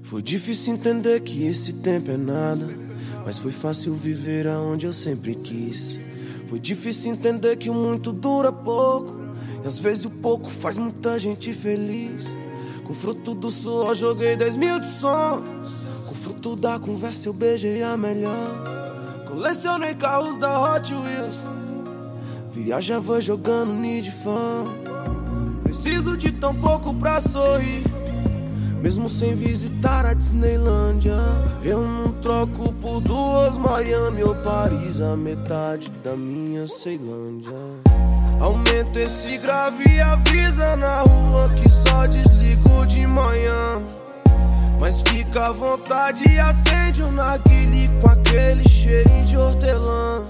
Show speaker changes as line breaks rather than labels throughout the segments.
Foi difícil entender que esse tempo é nada, mas foi fácil viver aonde eu sempre quis. Foi difícil entender que o muito dura pouco, e às vezes o pouco faz muita gente feliz. Com o fruto do suor joguei 10 mil de sonhos, com o fruto da conversa eu beijei a melhor. Colecionei carros da Hot Wheels, viajava jogando Need Fun. Preciso de tão pouco pra sorrir, mesmo sem visitar a Disneylândia. Eu não troco por duas Miami ou Paris, a metade da minha Ceilândia. Aumento esse grave e avisa na rua que só desligo de manhã. Mas fica à vontade e acende um narguilé com aquele cheirinho de hortelã.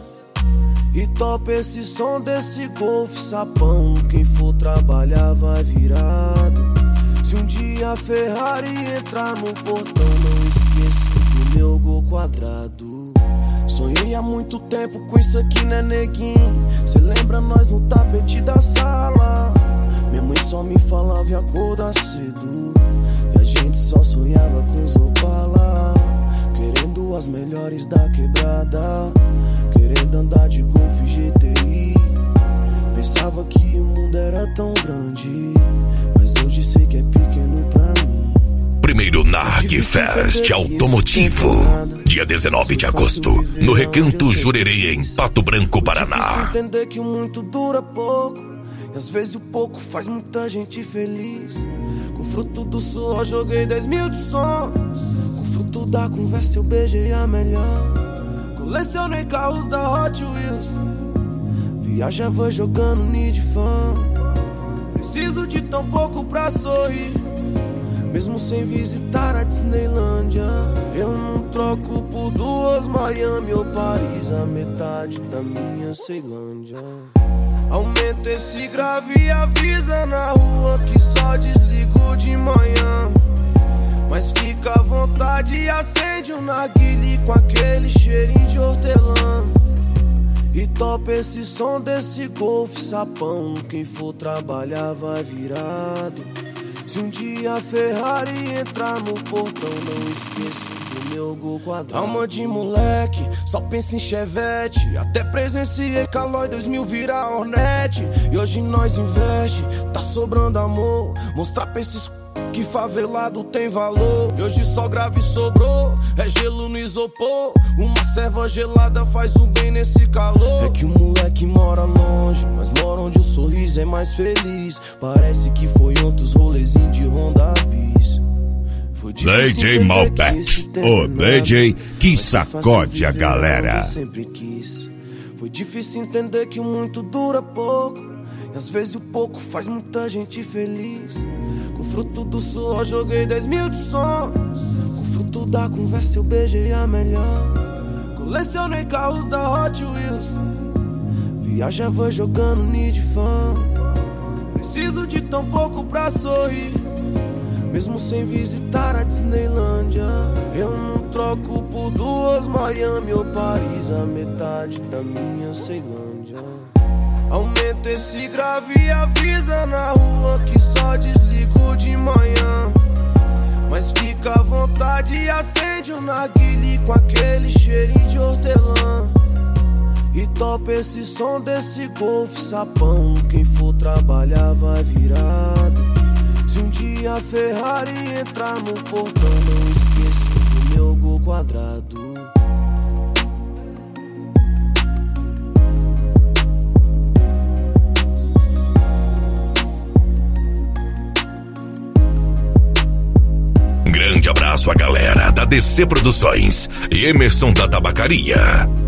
E topa esse som desse Golf sapão, quem for trabalhar vai virado. Se um dia a Ferrari entrar no portão, não esqueço do meu Gol quadrado. Sonhei há muito tempo com isso aqui, né, neguinho? Cê lembra nós no tapete da sala? Minha mãe só me falava em acordar cedo, e a gente só sonhava com os Opala. Querendo as melhores da quebrada, querendo andar de Golf GTI. Pensava que o mundo era tão grande, mas hoje sei que é pequeno pra mim.
Primeiro Narg Fest Automotivo, dia 19 de agosto, no Recanto Jurerê, em Pato Branco, Paraná.
Entender que o muito dura pouco, e às vezes o pouco faz muita gente feliz. Com o fruto do suor joguei 10 mil de sonhos, com o fruto da conversa eu beijei a melhor. Colecionei carros da Hot Wheels, viajava jogando Need Fun. Preciso de tão pouco pra sorrir, mesmo sem visitar a Disneylândia. Eu não troco por duas Miami ou Paris, a metade da minha Ceilândia. Aumento esse grave e avisa na rua que só desligo de manhã. Mas fica à vontade e acende um narguilé com aquele cheirinho de hortelã. E topa esse som desse Golf sapão, quem for trabalhar vai virado. Se um dia a Ferrari entrar no portão, não esqueço do meu Gol quadrado. Alma de moleque, só pensa em Chevette. Até presenciei Calói 2000 virar Hornet. E hoje nós investe, tá sobrando amor. Mostrar pra esses que favelado tem valor. E hoje só grave sobrou, é gelo no isopor. Uma serva gelada faz um bem nesse calor. É que o moleque mora longe, mas mora onde o sorriso é mais feliz. Parece que foi ontem os rolezinhos de Honda Bis.
DJ Malbec, o DJ que sacode a galera.
Foi difícil entender que o muito dura pouco, e às vezes o pouco faz muita gente feliz. Com o fruto do suor joguei 10 mil de sonhos, com o fruto da conversa eu beijei a melhor. Colecionei carros da Hot Wheels, viajava jogando Need Fun. Preciso de tão pouco pra sorrir, mesmo sem visitar a Disneylândia. Eu não troco por duas Miami ou Paris, a metade da minha Ceilândia. Aumento esse grave e avisa na rua que só desligo de manhã. Mas fica à vontade e acende um narguilé com aquele cheirinho de hortelã. E topa esse som desse Golf sapão, quem for trabalhar vai virado. Se um dia a Ferrari entrar no portão, não esqueço do meu Gol quadrado.
Grande abraço à galera da DC Produções e Emerson da Tabacaria.